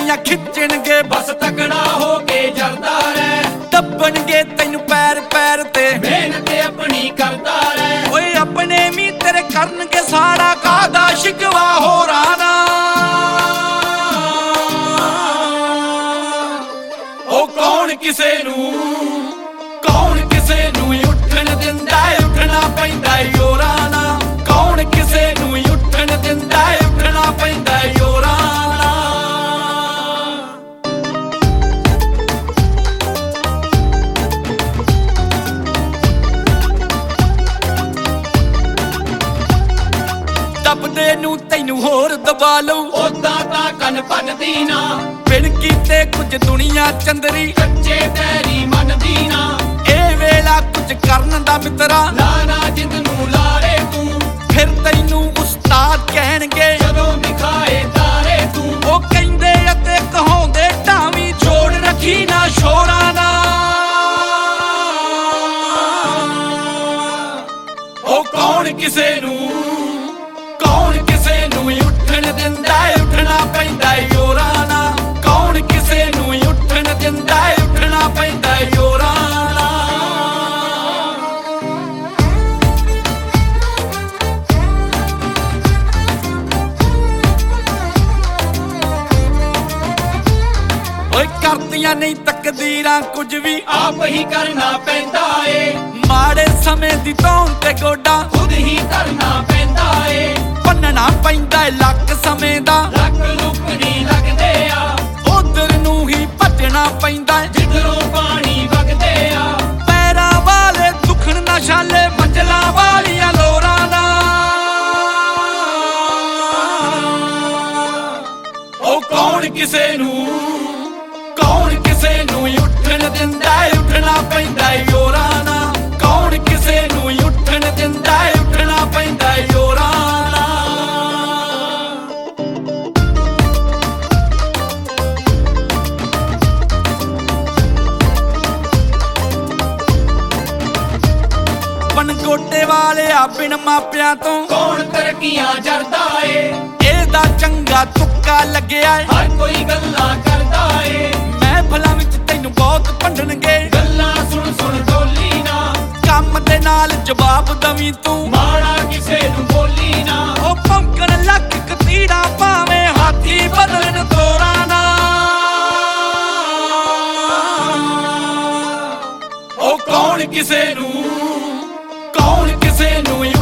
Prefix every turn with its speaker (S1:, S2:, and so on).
S1: ਤੇਰੀਆਂ ਖਿੱਚਣਗੇ
S2: ਬਸ ਤਕੜਾ ਹੋ ਕੇ ਜਰਦਾ ਰਹਿ
S1: ਦੱਬਣਗੇ ਤੈਨੂੰ ਪੈਰ ਪੈਰ ਤੇ
S2: ਮਿਹਨਤ ਆਪਣੀ ਕਰਦਾ ਰਹਿ
S1: ਓਏ ਆਪਣੇ ਵੀ ਤੇਰੇ ਕਰਨਗੇ ਸਾੜਾ ਕਾਦਾ ਸ਼ਿਕਵਾ ਹੋਰਾਂ ਦਾ
S2: ਉਹ ਕੌਣ ਕਿਸੇ ਨੂੰ ਉੱਠਣ ਦਿੰਦਾ ਉੱਠਣਾ ਪੈਂਦਾ ਯੋਰਾਂ ਨਾਲ
S1: ਕੌਣ ਕਿਸੇ ਨੂੰ ਉੱਠਣ ਦਿੰਦਾ ਉੱਠਣਾ ਪੈਂਦਾ ਯੋਰਾਂ ਦੱਬਦੇ ਨੂੰ ਤੈਨੂੰ ਹੋਰ ਦਬਾ ਲਊ
S2: ਉਦਾਂ ਤਾਂ ਕੰਨ ਭੰਨਦੀ ਨਾ
S1: ਬਿਨ ਕੀਤੇ ਕੁਝ ਦੁਨੀਆ ਚੰਦਰੀ
S2: ਕੱਚੇ ਪੈਰੀ ਮੰਨਦੀ ਨਾ
S1: ਇਹ ਵੇਲਾ ਕੁਝ ਕਰਨ ਦਾ ਮਿੱਤਰਾ
S2: ਲਾਣਾ ਜਿੰਦ ਨੂੰ ਲਾਰੇ ਤੂੰ
S1: ਫਿਰ ਤੈਨੂੰ ਉਸਤਾਦ ਕਹਿਣਗੇ
S2: ਜਦੋਂ ਦਿਖਾਏ ਤਾਰੇ ਤੂੰ
S1: ਉਹ ਕਹਿੰਦੇ ਅਤੇ ਕਹਾਉਂਦੇ ਢਾਵੀਂ ਜੋੜ ਰੱਖੀ ਨਾ ਸ਼ੋਰਾਂ ਨਾਲ
S2: ਉਹ ਕੌਣ ਕਿਸੇ ਨੂੰ
S1: ਉੱਠਣ ਦਿੰਦਾ ਉੱਠਣਾ ਪੈਂਦਾ ਯੋਰਾਂ ਨਾਲ ਕੌਣ ਕਿਸੇ ਨੂੰ ਉੱਠਣ ਦਿੰਦਾ ਉੱਠਣਾ ਪੈਂਦਾ ਯੋਰਾਂ ਓਏ ਕਰਦੀਆਂ ਨਹੀਂ ਤਕਦੀਰਾਂ ਕੁਝ ਵੀ
S2: ਆਪ ਹੀ ਕਰਨਾ ਪੈਂਦਾ ਏ
S1: ਮਾੜੇ ਸਮੇਂ ਦੀ ਧੌਣ ਤੇ ਗੋਡਾ
S2: ਖੁਦ ਹੀ ਕਰਨਾ ਪੈਂਦਾ ਏ
S1: ਭੰਨਣਾ ਪੈਂਦਾ ਲੱਕ ਸਮੇਂ ਦਾ
S2: ਲੱਕ ਲੁੱਕ ਨਹੀਂ ਲੱਗਦੇ ਆ
S1: ਉਧਰ ਨੂੰ ਹੀ ਭੱਜਣਾ ਪੈਂਦਾ
S2: ਜਿੱਧਰੋਂ ਪਾਣੀ ਵਗਦੇ ਆ
S1: ਪੈਰਾਂ ਵਾਲੇ ਦੁਖਣ ਨਾ ਛਾਲੇ ਮੰਜ਼ਲਾਂ ਵਾਲੀਆਂ ਲੋਰਾਂ ਦਾ
S2: ਉਹ ਕੌਣ ਕਿਸੇ ਨੂੰ
S1: ਉੱਠਣ ਦਿੰਦਾ ਉੱਠਣਾ ਪੈਂਦਾ ਯੋਰਾਂ ਨਾਲ ਕੌਣ ਕਿਸੇ ਨੂੰ ਉੱਠਣ ਦਿੰਦਾ ਉੱਠਣਾ ਪੈਂਦਾ ਯੋਰਾਂ ਗੋਡੇ ਵਾਲਿਆ ਬਿਨ ਮਾਪਿਆਂ ਤੋਂ
S2: ਕੌਣ ਤਰੱਕੀਆਂ ਜਰਦਾ ਏ
S1: ਇਹਦਾ ਚੰਗਾ ਤੁੱਕਾ ਲੱਗਿਆ
S2: ਹਰ ਕੋਈ ਗੱਲਾਂ ਕਰਦਾ ਏ
S1: ਮਹਿਫਲਾਂ ਵਿੱਚ ਤੈਨੂੰ ਬਹੁਤ ਭੰਡਣਗੇ
S2: ਗੱਲਾਂ ਸੁਣ ਸੁਣ ਡੋਲੀ ਨਾ
S1: ਕੰਮ ਦੇ ਨਾਲ ਜਵਾਬ ਦਵੀਂ ਤੂੰ
S2: ਮਾੜਾ ਕਿਸੇ ਨੂੰ ਬੋਲੀ ਨਾ
S1: ਉਹ ਭੌਂਕਣ ਲੱਖ ਕਤੀੜਾ ਭਾਵੇਂ ਹਾਥੀ ਬਦਲਣ ਤੋਰਾਂ ਨਾ
S2: ਉਹ ਕੌਣ ਕਿਸੇ ਨੂੰ